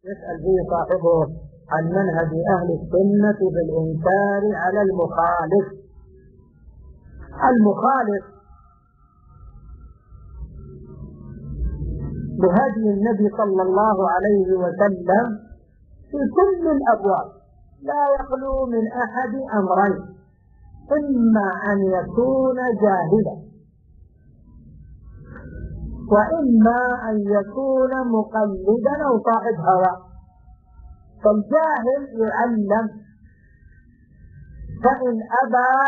يسأل فيه صاحبه عن منهج أهل السنة بالإنكار على المخالف. المخالف بهدي النبي صلى الله عليه وسلم في كل الأبواب لا يخلو من أحد أمرين: إما أن يكون جاهلا، وإما أن يكون مقلدا أو صاحب هوى. فالجاهل يعلم، فإن أبى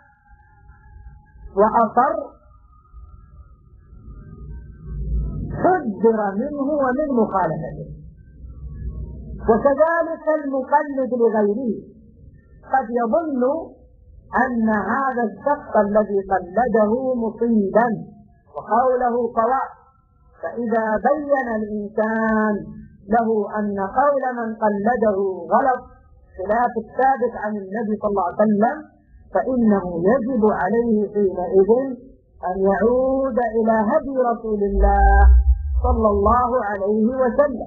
وأصر حذر منه ومن مخالفته. وكذلك المقلد لغيره قد يظن أن هذا الشخص الذي قلده مصيبا وقوله صواب، فإذا بين الإنسان له أن قول من قلده غلط خلاف الثابت عن النبي صلى الله عليه وسلم، فإنه يجب عليه حينئذ أن يعود إلى هدي رسول الله صلى الله عليه وسلم.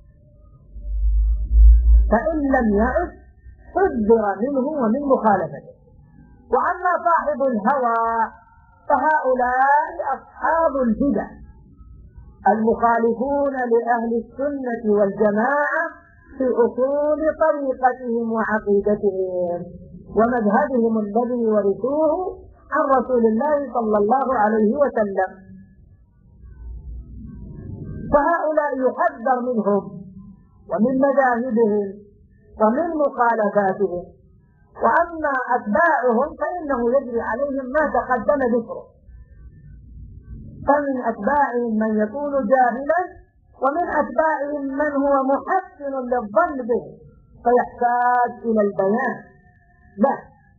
فإن لم يعد حذر منه ومن مخالفته. وأما صاحب الهوى فهؤلاء أصحاب البدع المخالفون لأهل السنة والجماعة في أصول طريقتهم وعقيدتهم ومذهبهم الذي ورثوه عن رسول الله صلى الله عليه وسلم. فهؤلاء يحذر منهم ومن مذاهبهم ومن مخالفاتهم. وأما أتباعهم فإنه يجري عليهم ما تقدم ذكره، فمن أتباعهم من يكون جاهلا، ومن أتباعهم من هو محسن للظن به فيحتاج إلى البيان له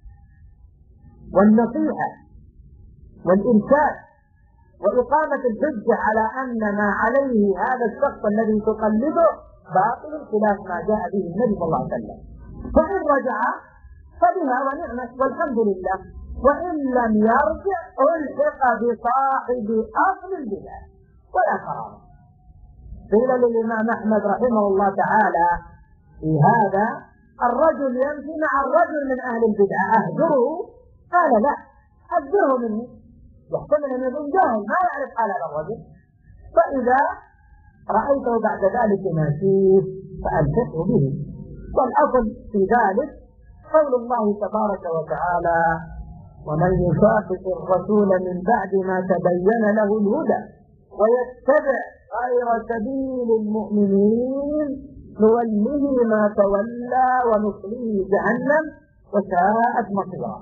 والنصيحة والإرشاد وإقامة الحجة على أن ما عليه هذا الشخص الذي تقلده باطل خلاف ما جاء به النبي صلى الله عليه وسلم. فإن رجع فبها ونعمة والحمد لله، وإن لم يرجع ألحق بصاحب أصل البدع ولا قرار. قيل للإمام أحمد رحمه الله تعالى في هذا: الرجل يمشي مع الرجل من أهل البدع أهجره؟ قال: لا، أهجره منه، يحتمل أن يكون جاهل ما يعرف حال هذا الرجل، فإذا رأيته بعد ذلك ماشيه فألحقه به. والأصل في ذلك قول الله تبارك وتعالى: ومن يشاقق الرسول من بعد ما تبين له الهدى ويتبع غير سبيل المؤمنين نوله ما تولى ونصليه جهنم وساءت مصيرا.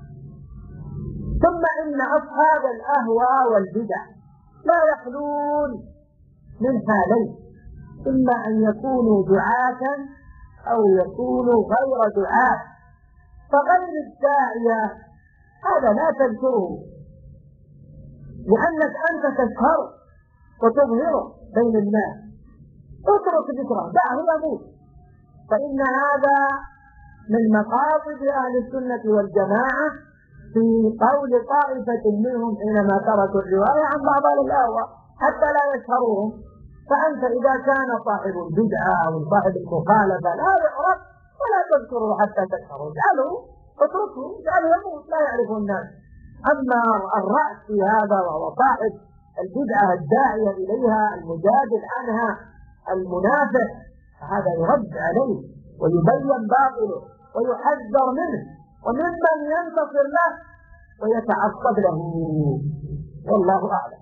ثم إن أصحاب الأهواء والبدع لا يخلون من حالين: إما أن يكونوا دعاة أو يكونوا غير دعاة. فغير الداعية هذا لا تذكره، لأنك أنت تشهر وتظهره بين الناس، اترك ذكره، دعه يموت. فإن هذا من مقاصد أهل السنة والجماعة في قول طائفة منهم حينما تركوا الرواية عن بعض الأهواء حتى لا يشهروهم. فأنت إذا كان صاحب البدعة أو صاحب المخالفة لا يعرف ولا تذكره حتى تشهره، اجعله اتركه، اجعله يموت لا يعرفه الناس. أما الرأس في هذا وهو صاحب البدعة الداعية إليها المجادل عنها المنافق، هذا يرد عليه ويبين باطله ويحذر منه وممن ينتصر له ويتعصب له. والله أعلم.